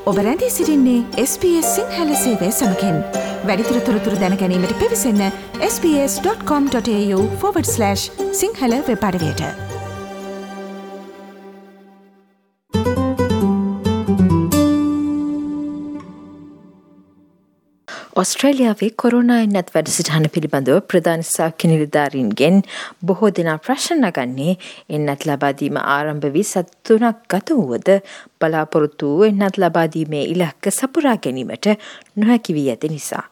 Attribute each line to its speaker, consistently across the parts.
Speaker 1: ඔබ රැඳී සිටින්නේ SBS සිංහල සේවය සමගින්. වැඩිදුර තොරතුරු දැන ගැනීමට පිවිසන්න sbs.com.au/සිංහල වෙබ් අඩවියට. ඔස්ට්‍රේලියාවේ කොරෝනා එන්නත් වැඩසටහන පිළිබඳව ප්‍රධාන සෞඛ්‍ය නිලධාරීන්ගෙන් බොහෝ දෙනා ප්‍රශ්න නගන්නේ එන්නත් ලබා දීම ආරම්භ වී සති 3ක් ගත වුවද බලාපොරොත්තු වූ එන්නත් ලබා දීමේ ඉලක්ක සපුරා ගැනීමට නොහැකි වී ඇති නිසා.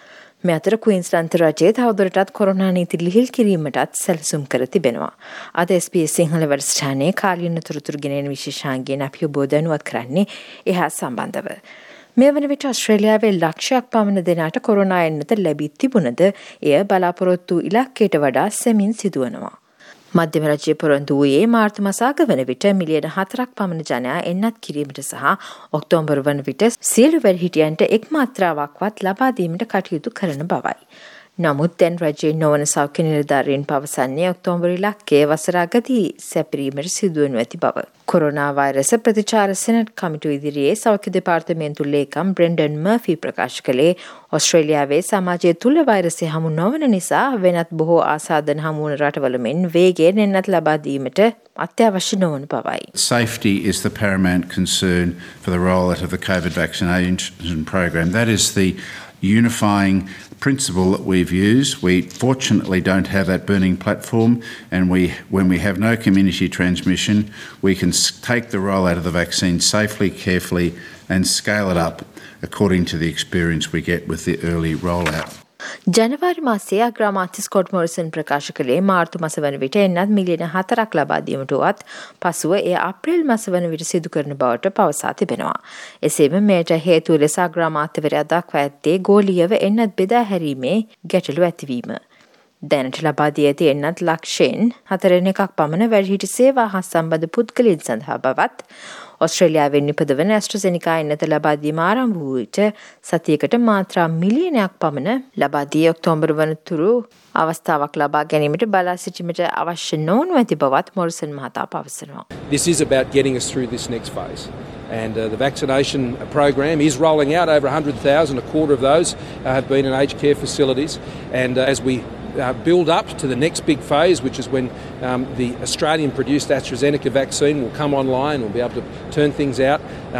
Speaker 1: මේ අතර ක්වීන්ස්ලන්ත රජය තවදුරටත් කොරෝනා නීති ලිහිල් කිරීමටත් සැලසුම් කර තිබෙනවා. අද SBS සිංහල වැඩසටහනේ කාලීන තොරතුරු ගෙනෙන විශේෂාංගයෙන් අපි ඔබ දැනුවත් කරන්නේ එහා සම්බන්ධව. මේ වන විට ඔස්ට්‍රේලියාවේ ලක්ෂයක් පමණ දෙනාට කොරෝනා එන්නත ලැබී තිබුණද එය බලාපොරොත්තු ඉලක්කයට වඩා සෙමින් සිදුවනවා. මධ්‍යම රජය පොරොන්දු වූයේ මාර්තු මාස අග වන විට මිලියන 4ක් පමණ ජනයා එන්නත් කිරීමට සහ ඔක්තෝබර් වන විට සියලු වැඩිහිටියන්ට එක් මාත්‍රාවක්වත් ලබා දීමට කටයුතු කරන බවයි. නමුත් දැන් රජයේ නොවන සෞඛ්‍ය නිලධාරීන් පවසන්නේ ඔක්තෝබර් ඉලක්කයේ වසර අගදී සැපිරීමට සිදුවනු ඇති බව. කොරෝනා වෛරස ප්‍රතිචාර සෙනට් කමිටුව ඉදිරියේ සෞඛ්‍ය දෙපාර්තමේන්තු ලේකම් බ්‍රෙන්ඩන් මර්ෆි ප්‍රකාශ කළේ ඔස්ට්‍රේලියාවේ සමාජය තුළ වෛරසය හමු නොවන නිසා වෙනත් බොහෝ ආසාදන හමු වන රටවල මෙන් වේගයෙන් එන්නත් ලබා දීමට අත්‍යවශ්‍ය නොවන බවයි.
Speaker 2: Safety is the paramount concern for the rollout of the COVID vaccination program. That is the unifying principle that we've used. We fortunately don't have that burning platform, and when we have no community transmission, we can take the rollout of the vaccine safely, carefully and scale it up according to the experience we get with the early rollout.
Speaker 1: ජනවාරි මාසයේ අග්‍රාමාත්‍ය Scott Morrison ප්‍රකාශ කළේ මාර්තු මාස වන විට එන්නත් මිලියන 4ක් ලබා දීමට උවත් පසුව එය අප්‍රේල් මාස වන විට සිදු කරන බවට පවසා තිබෙනවා. එසේම මෙයට හේතුව ලෙස අග්‍රාමාත්‍යවරයා දක්වා ඇත්තේ ගෝලීයව එන්නත් බෙදා හැරීමේ ගැටලු ඇතිවීම. දැනට ලබා දී ඇති එන්නත් ලක්ෂයෙන් 4.1ක් පමණ වැඩිහිටි සේවා හා සම්බන්ධ පුද්ගලයන් සඳහා බවත් ඔස්ට්‍රේලියාවෙන් නිපදවන ඇස්ට්‍රාසෙනිකා එන්නත ලබා දීම ආරම්භ වූ විට සතියකට මාත්‍රා මිලියනයක් පමණ ලබා දී ඔක්තෝබර් වනතුරු අවස්ථාවක් ලබා ගැනීමට බලා සිටීමට අවශ්‍ය නොවනු ඇති බවත් මොරිසන් මහතා පවසනවා.
Speaker 3: This is about getting us through this next phase. And the vaccination program is rolling out. Over 100,000, a quarter of those have been in aged care facilities. And as we build up to the next big phase, which is when the Australian-produced AstraZeneca vaccine will come online. We'll be able to turn things out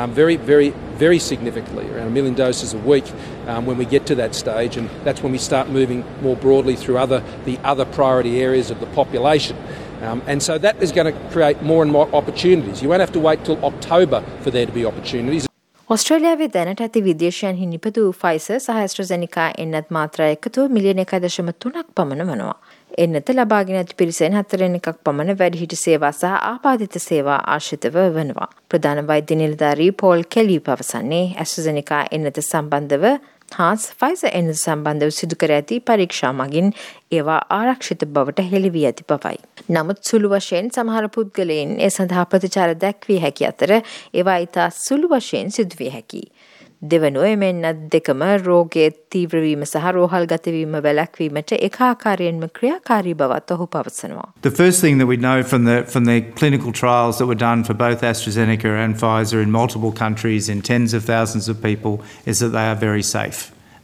Speaker 3: very significantly, around 1 million doses a week when we get to that stage. And that's when we start moving more broadly through the other priority areas of the population. And so that is going to create more and more opportunities. You won't have to wait till October for there to be opportunities.
Speaker 1: ඔස්ට්‍රේලියාවේ දැනට ඇති විදේශයන්හි නිපදවූ Pfizer සහ ඇස්ට්‍රාසෙනිකා එන්නත් මාත්‍රා එකතුව මිලියන 1.3ක් පමණ වනවා. එන්නත ලබාගෙන ඇති පිරිසෙන් 4.1ක් පමණ වැඩිහිටි සේවා සහ ආපාදිත සේවා ආශ්‍රිතව වනවා. ප්‍රධාන වෛද්‍ය නිලධාරී පෝල් කෙලි පවසන්නේ ඇස්ට්‍රාසෙනිකා එන්නත සම්බන්ධව හා ෆයිසර් එන්නත සම්බන්ධව සිදු කර ඇති පරීක්ෂා මගින් ඒවා ආරක්ෂිත බවට හෙළි වී ඇති බවයි. නමුත් සුළු වශයෙන් සමහර පුද්ගලයන් ඒ සඳහා ප්‍රතිචාර දැක්විය හැකි අතර ඒවා ඉතා සුළු වශයෙන් සිදුවිය හැකියි. දෙවනුව එමෙන්නත් දෙකම රෝගයේ තීව්‍රවීම සහ රෝහල්ගත වීම වැළැක්වීමට ඒකාකාරයෙන්ම ක්‍රියාකාරී බවත් ඔහු පවසනවා.
Speaker 4: The first thing that we know from the clinical trials that were done for both AstraZeneca and Pfizer in multiple countries in tens of thousands of people is that they are very safe.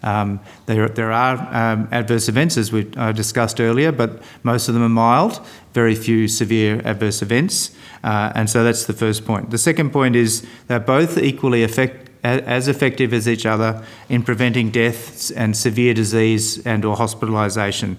Speaker 4: There are adverse events, as we discussed earlier, but most of them are mild, very few severe adverse events, and so that's the first point. The second point is they're both equally as effective as each other in preventing deaths and severe disease and or hospitalisation,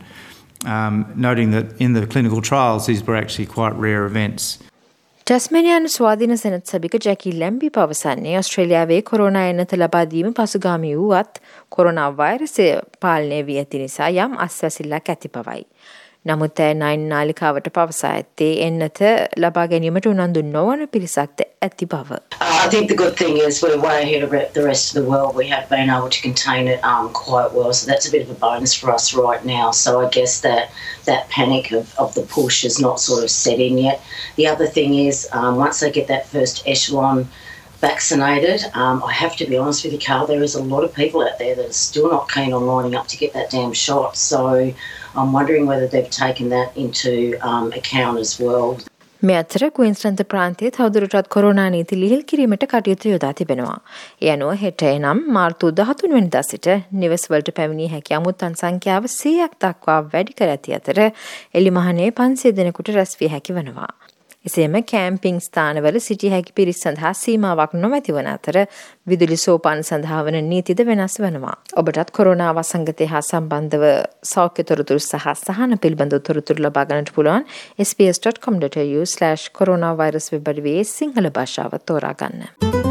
Speaker 4: noting that in the clinical trials these were actually quite rare events.
Speaker 1: ටැස්මේනියානු ස්වාධීන senate සභික ජැකි ලැම්බි පවසන්නේ ඔස්ට්‍රේලියාවේ corona එන්නත ලබා දීම පසුගාමී වුවත් corona වෛරසය පාලනය වී ඇති නිසා යම් අස්වැසිල්ලක් ඇති බවයි. නමුත් ඇය 9 නාලිකාවට පවසා ඇත්තේ එන්නත ලබා ගැනීමට උනන්දු නොවන පිරිසක්ද ඇති බව.
Speaker 5: I think the good thing is we're way ahead of the rest of the world. We have been able to contain it quite well, so that's a bit of a bonus for us right now. So I guess that panic of the push is not sort of set in yet. The other thing is once they get that first echelon vaccinated, I have to be honest with you, Carl, there is a lot of people out there that are still not keen on lining up to get that damn shot. So I'm wondering whether they've taken that into account as well.
Speaker 1: මේ අතර ක්වීන්ස්ලන්ත ප්‍රාන්තයේ තවදුරටත් corona නීති ලිහිල් කිරීමට කටයුතු යොදා තිබෙනවා. ඒ අනුව හෙට එනම් මාර්තු 13 වෙනිදා සිට නිවෙස්වලට පැමිණිය හැකි අමුත්තන් සංඛ්‍යාව 100ක් දක්වා වැඩි කර ඇති අතර එලිමහනේ 500 දෙනෙකුට රැස් විය හැකි වෙනවා. එසේම කැම්පිං ස්ථානවල සිටිය හැකි පිරිස් සඳහා සීමාවක් නොමැති වන අතර විදුලි සෝපාන සඳහා වන නීතිද වෙනස් වෙනවා. ඔබටත් කොරෝනා වසංගතය හා සම්බන්ධව සෞඛ්‍ය තොරතුරු සහ සහන පිළිබඳව තොරතුරු ලබා ගන්නට පුළුවන් sbs.com.au/coronavirus වෙබ් අඩවියේ සිංහල භාෂාව තෝරා ගන්න.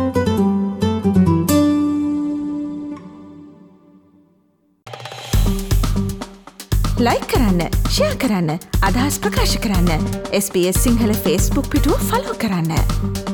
Speaker 6: ලයික් කරන්න, ෂෙයා කරන්න, අදහස් ප්‍රකාශ කරන්න. SBS සිංහල Facebook පිටුව ෆලෝ කරන්න.